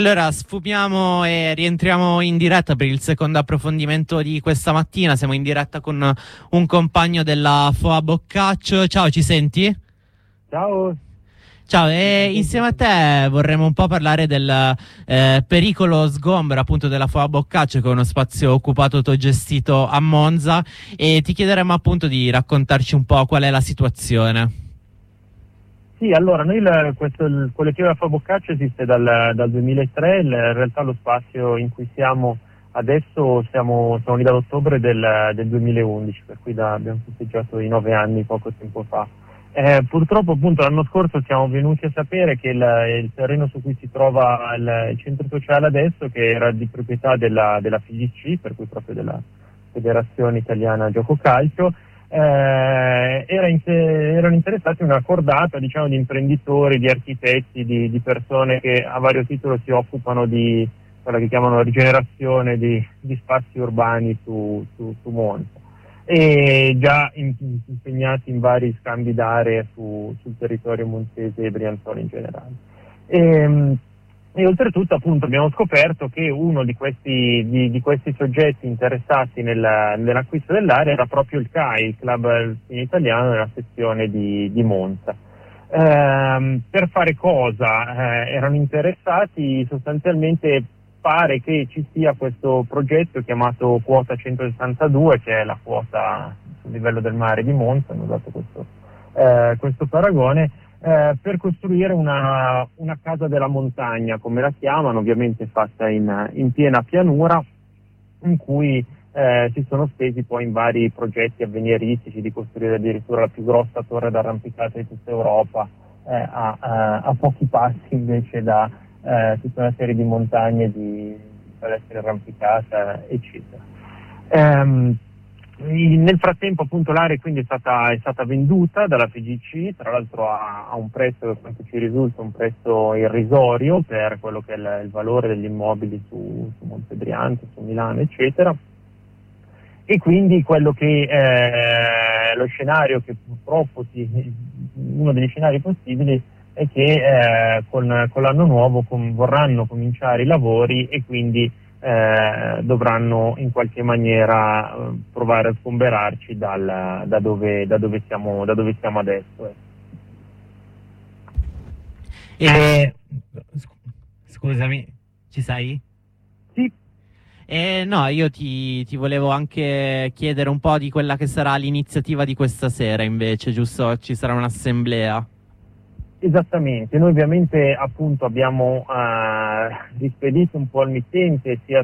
Allora, sfumiamo e rientriamo in diretta per il secondo approfondimento di questa mattina. Siamo in diretta con un compagno della FOA Boccaccio. Ciao, ci senti? Ciao. Ciao, e insieme a te vorremmo un po' parlare del pericolo sgombero appunto della FOA Boccaccio, che è uno spazio occupato autogestito a Monza, e ti chiederemo appunto di raccontarci un po' qual è la situazione. Sì, allora noi il collettivo della FOA Boccaccio esiste dal 2003, in realtà lo spazio in cui siamo adesso siamo lì dall'ottobre del 2011, per cui abbiamo festeggiato i 9 anni poco tempo fa. Purtroppo appunto l'anno scorso siamo venuti a sapere che il terreno su cui si trova il centro sociale adesso, che era di proprietà della FIGC, per cui proprio della Federazione Italiana Gioco Calcio, erano interessati a una cordata, diciamo, di imprenditori, di architetti, di persone che a vario titolo si occupano di quella che chiamano rigenerazione di spazi urbani su Monza, e già impegnati in vari scambi d'aree sul territorio monzese e brianzolo in generale. E oltretutto appunto abbiamo scoperto che uno di questi soggetti interessati nell'acquisto dell'area era proprio il CAI, il Club Alpino Italiano, nella sezione di Monza. Per fare cosa? Erano interessati sostanzialmente. Pare che ci sia questo progetto chiamato Quota 162, che è la quota sul livello del mare di Monza, hanno dato questo paragone, per costruire una casa della montagna, come la chiamano, ovviamente fatta in piena pianura, in cui si sono spesi poi in vari progetti avveniristici di costruire addirittura la più grossa torre d'arrampicata di tutta Europa, a pochi passi invece da tutta una serie di montagne di palestre arrampicata, eccetera. Nel frattempo appunto l'area quindi è stata venduta dalla FIGC, tra l'altro a un prezzo, per quanto ci risulta, un prezzo irrisorio per quello che è il valore degli immobili su Monte Brianza, su Milano, eccetera. E quindi quello che lo scenario che purtroppo uno degli scenari possibili è che con l'anno nuovo vorranno cominciare i lavori, e quindi dovranno in qualche maniera provare a sgomberarci da dove siamo adesso. Scusami, ci sei? Sì. No, io ti volevo anche chiedere un po' di quella che sarà l'iniziativa di questa sera, invece, giusto? Ci sarà un'assemblea. Esattamente, noi ovviamente appunto abbiamo rispedito un po' al mittente sia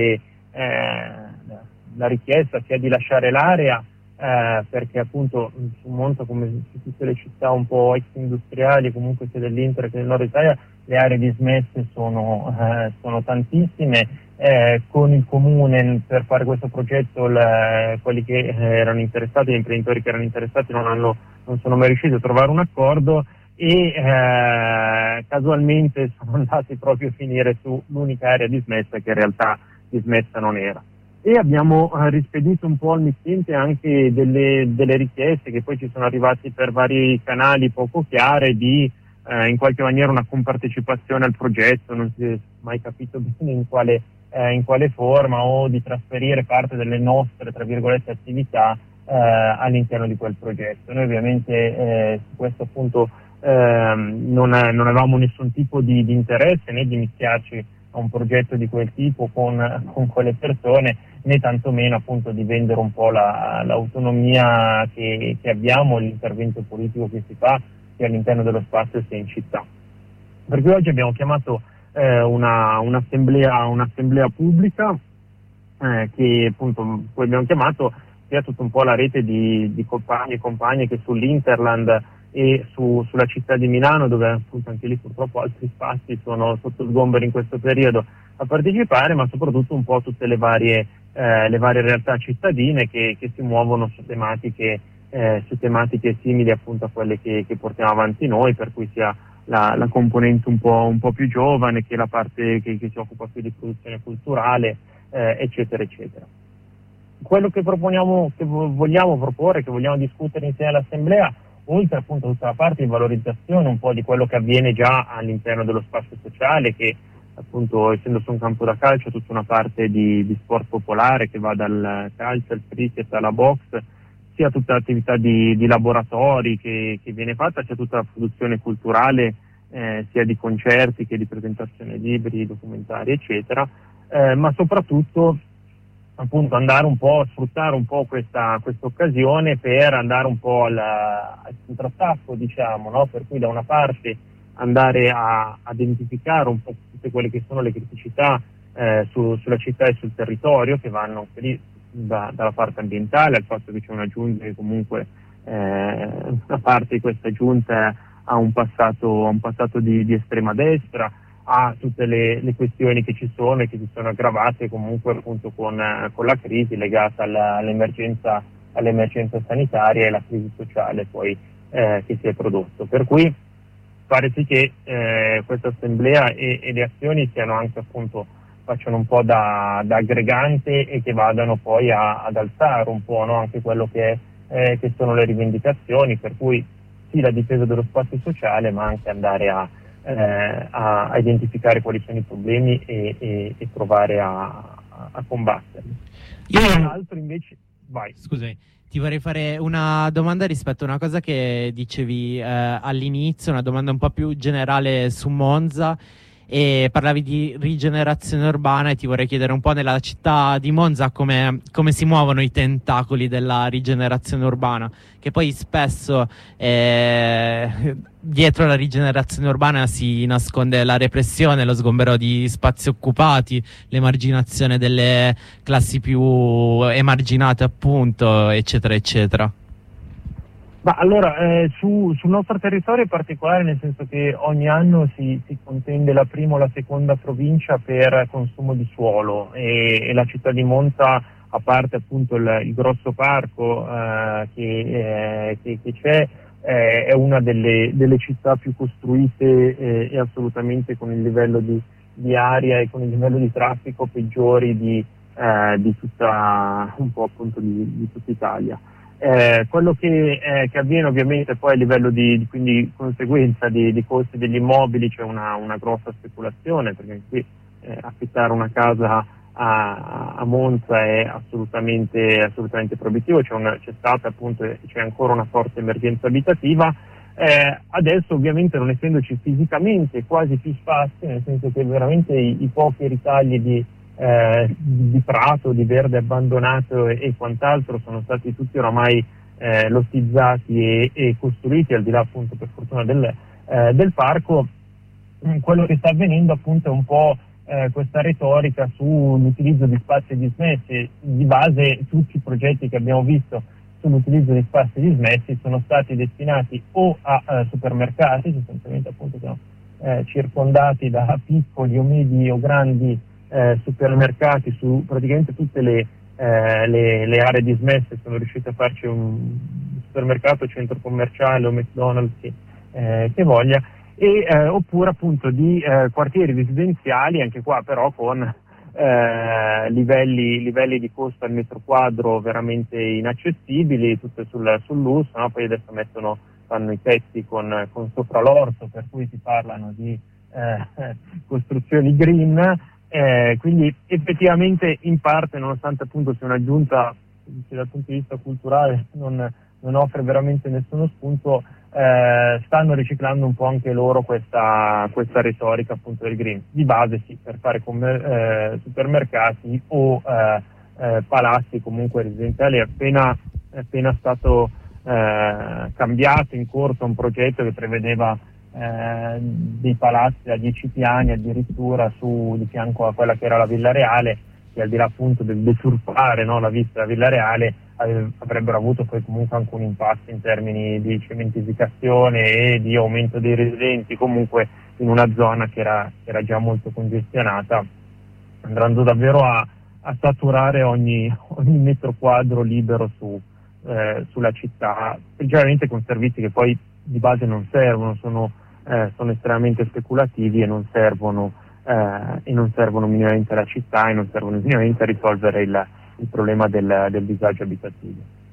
la richiesta sia di lasciare l'area, perché appunto su Monza, come su tutte le città un po' ex industriali, comunque sia dell'Inter che del Nord Italia, le aree dismesse sono tantissime. Con il comune per fare questo progetto quelli che erano interessati, gli imprenditori che erano interessati non sono mai riusciti a trovare un accordo, e casualmente sono andati proprio a finire su l'unica area dismessa, che in realtà dismessa non era. E abbiamo rispedito un po' al mittente anche delle richieste che poi ci sono arrivate per vari canali poco chiare di in qualche maniera una compartecipazione al progetto, non si è mai capito bene in quale forma, o di trasferire parte delle nostre, tra virgolette, attività all'interno di quel progetto. Noi ovviamente su questo appunto non avevamo nessun tipo di interesse né di mischiarci a un progetto di quel tipo con quelle persone, né tantomeno appunto di vendere un po' l'autonomia che abbiamo, l'intervento politico che si fa sia all'interno dello spazio sia in città. Per cui oggi abbiamo chiamato un'assemblea pubblica, che appunto poi abbiamo chiamato sia tutta un po' la rete di compagni e compagne che sull'Interland e sulla città di Milano, dove appunto anche lì purtroppo altri spazi sono sotto sgombero in questo periodo, a partecipare, ma soprattutto un po' tutte le varie realtà cittadine che si muovono su tematiche simili appunto a quelle che portiamo avanti noi, per cui sia la componente un po' più giovane, che la parte che si occupa più di produzione culturale, eccetera eccetera. Quello che vogliamo proporre, che vogliamo discutere insieme all'Assemblea, oltre appunto a tutta la parte di valorizzazione un po' di quello che avviene già all'interno dello spazio sociale, che appunto, essendo su un campo da calcio, tutta una parte di sport popolare che va dal calcio al cricket alla box, sia tutta l'attività di laboratori che viene fatta, sia tutta la produzione culturale, sia di concerti che di presentazioni di libri, documentari, eccetera, ma soprattutto appunto andare un po' a sfruttare un po' questa occasione per andare un po' al contrattacco, diciamo, no? Per cui da una parte andare a identificare un po' tutte quelle che sono le criticità sulla città e sul territorio, che vanno anche lì dalla parte ambientale, al fatto che c'è una giunta che comunque una parte di questa giunta ha un passato di estrema destra, a tutte le questioni che ci sono e che si sono aggravate comunque appunto con la crisi legata all'emergenza sanitaria e alla crisi sociale poi che si è prodotto. Per cui pare sì che questa assemblea e le azioni siano anche appunto, facciano un po' da aggregante e che vadano poi ad alzare un po', no? Anche quello che sono le rivendicazioni, per cui sì, la difesa dello spazio sociale, ma anche andare a identificare quali sono i problemi e provare a combatterli. L'altro invece, vai. Scusami, ti vorrei fare una domanda rispetto a una cosa che dicevi all'inizio, una domanda un po' più generale su Monza, e parlavi di rigenerazione urbana, e ti vorrei chiedere un po' nella città di Monza come si muovono i tentacoli della rigenerazione urbana, che poi spesso dietro la rigenerazione urbana si nasconde la repressione, lo sgombero di spazi occupati, l'emarginazione delle classi più emarginate, appunto, eccetera eccetera. Ma allora, sul nostro territorio è particolare, nel senso che ogni anno si contende la prima o la seconda provincia per consumo di suolo, e la città di Monza, a parte appunto il grosso parco che c'è, è una delle città più costruite e assolutamente con il livello di aria e con il livello di traffico peggiori di tutta un po' appunto di tutta Italia. Quello che avviene ovviamente poi a livello di quindi conseguenza di costi degli immobili, c'è una grossa speculazione, perché qui affittare una casa a Monza è assolutamente proibitivo, c'è stata appunto e c'è ancora una forte emergenza abitativa. Adesso ovviamente, non essendoci fisicamente quasi più spazi, nel senso che veramente i pochi ritagli di prato, di verde abbandonato e quant'altro sono stati tutti oramai lottizzati e costruiti, al di là appunto per fortuna del parco. Quello che sta avvenendo appunto è un po' questa retorica sull'utilizzo di spazi dismessi. Di base tutti i progetti che abbiamo visto sull'utilizzo di spazi dismessi sono stati destinati o a supermercati, sostanzialmente appunto sono circondati da piccoli o medi o grandi supermercati su praticamente tutte le aree dismesse. Sono riusciti a farci un supermercato, centro commerciale o McDonald's che voglia, oppure appunto di quartieri residenziali, anche qua però con livelli di costo al metro quadro veramente inaccessibili, tutte sul lusso, no? Poi adesso fanno i tetti con sopra l'orto, per cui si parlano di costruzioni green. Quindi effettivamente in parte, nonostante appunto sia una giunta che dal punto di vista culturale non offre veramente nessuno spunto, stanno riciclando un po' anche loro questa retorica appunto del green. Di base sì, per fare supermercati o palazzi comunque residenziali. È appena stato cambiato, in corso un progetto che prevedeva dei palazzi a 10 piani addirittura di fianco a quella che era la Villa Reale, che al di là appunto del deturpare, no, la vista della Villa Reale, avrebbero avuto poi comunque anche un impatto in termini di cementificazione e di aumento dei residenti, comunque in una zona che era già molto congestionata, andando davvero a saturare ogni metro quadro libero sulla città, principalmente con servizi che poi di base non servono, sono estremamente speculativi e non servono minimamente alla città, e non servono minimamente a risolvere il problema del disagio abitativo.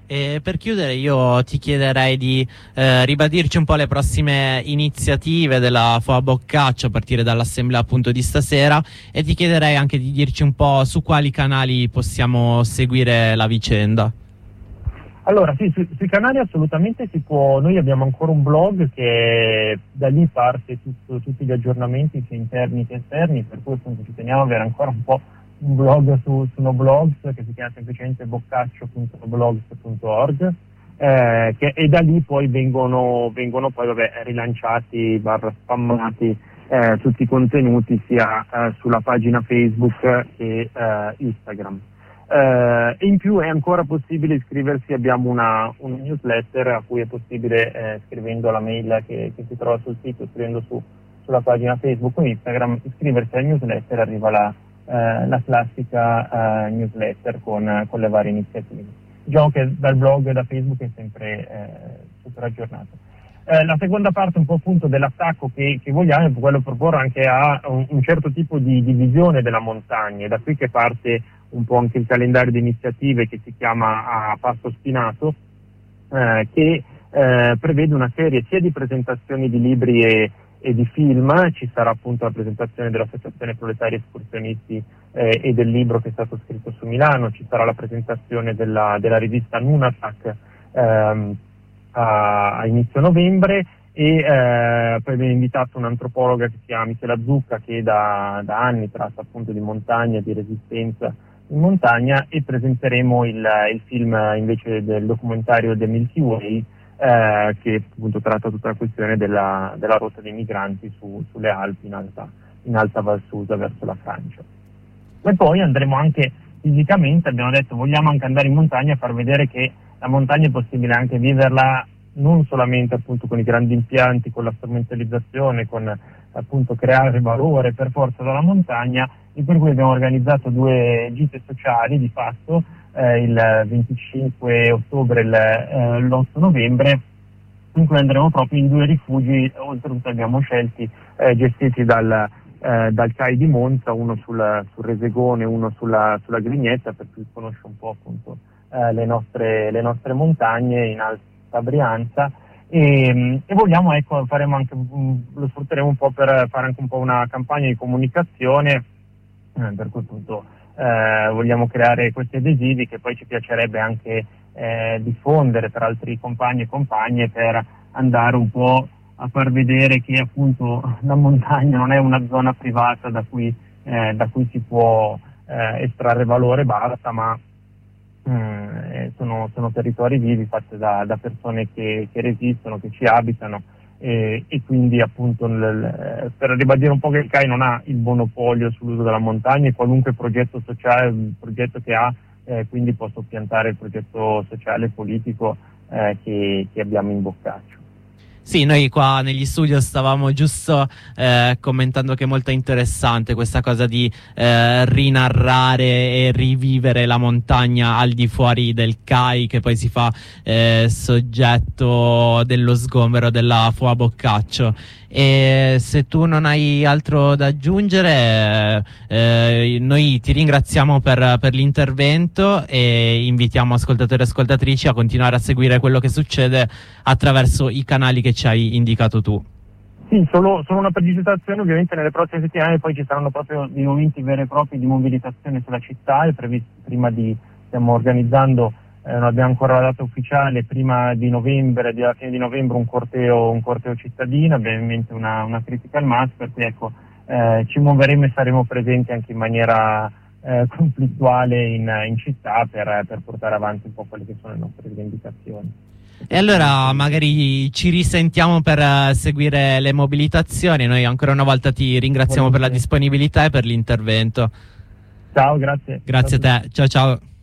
E per chiudere io ti chiederei di ribadirci un po' le prossime iniziative della FOA Boccaccio a partire dall'assemblea appunto di stasera, e ti chiederei anche di dirci un po' su quali canali possiamo seguire la vicenda. Allora sì, sui canali assolutamente si può. Noi abbiamo ancora un blog che da lì parte tutti gli aggiornamenti sia interni che esterni, per cui appunto ci teniamo ad avere ancora un po' un blog su Noblogs che si chiama semplicemente boccaccio.blogs.org, e da lì poi vengono poi rilanciati / spammati tutti i contenuti sia sulla pagina Facebook che Instagram. E in più è ancora possibile iscriversi, abbiamo una newsletter a cui è possibile, scrivendo alla mail che si trova sul sito, scrivendo sulla pagina Facebook o Instagram, iscriversi alla newsletter, arriva la classica newsletter con le varie iniziative. Diciamo che dal blog e da Facebook è sempre super aggiornato. La seconda parte un po' appunto dell'attacco che vogliamo è quello di proporre anche a un certo tipo di visione della montagna, e da qui che parte un po' anche il calendario di iniziative che si chiama A Passo Spinato, che prevede una serie sia di presentazioni di libri e di film. Ci sarà appunto la presentazione dell'Associazione Proletari Escursionisti e del libro che è stato scritto su Milano, ci sarà la presentazione della rivista Nunatak a inizio novembre, e poi viene invitato un'antropologa che si chiama Michela Zucca, che da anni tratta appunto di montagna e di resistenza in montagna, e presenteremo il film invece del documentario The Milky Way, che appunto tratta tutta la questione della rotta dei migranti sulle Alpi in alta Val Susa verso la Francia. E poi andremo anche fisicamente, abbiamo detto vogliamo anche andare in montagna a far vedere che la montagna è possibile anche viverla non solamente appunto con i grandi impianti, con la strumentalizzazione, con appunto creare valore per forza dalla montagna, e per cui abbiamo organizzato 2 gite sociali di fatto, il 25 ottobre e l'8 novembre, in cui andremo proprio in 2 rifugi, oltretutto abbiamo scelti gestiti dal CAI di Monza, uno sul Resegone, uno sulla Grignetta, per chi conosce un po' appunto le nostre montagne in Alta Brianza, e vogliamo, ecco, faremo anche lo sfrutteremo un po' per fare anche un po' una campagna di comunicazione, per cui appunto vogliamo creare questi adesivi che poi ci piacerebbe anche diffondere per altri compagni e compagne, per andare un po' a far vedere che appunto la montagna non è una zona privata da cui si può estrarre valore, basta, ma sono territori vivi fatti da persone che resistono, che ci abitano, e quindi appunto per ribadire un po' che il CAI non ha il monopolio sull'uso della montagna, e qualunque progetto sociale, un progetto che ha, quindi può soppiantare il progetto sociale e politico che abbiamo in Boccaccio. Sì, noi qua negli studio stavamo giusto commentando che è molto interessante questa cosa di rinarrare e rivivere la montagna al di fuori del CAI, che poi si fa soggetto dello sgombero della FOA Boccaccio. E se tu non hai altro da aggiungere, noi ti ringraziamo per l'intervento, e invitiamo ascoltatori e ascoltatrici a continuare a seguire quello che succede attraverso i canali che ci hai indicato tu. Sì, solo una precisazione: ovviamente nelle prossime settimane poi ci saranno proprio dei momenti veri e propri di mobilitazione sulla città. È previsto stiamo organizzando, non abbiamo ancora la data ufficiale, prima di novembre, alla fine di novembre, un corteo cittadino. Abbiamo in mente una critica al MAS, per cui ecco, ci muoveremo e saremo presenti anche in maniera conflittuale in città per portare avanti un po' quelle che sono le nostre rivendicazioni. E allora magari ci risentiamo per seguire le mobilitazioni. Noi ancora una volta ti ringraziamo per la disponibilità e per l'intervento. Ciao, grazie. Grazie a te, ciao ciao.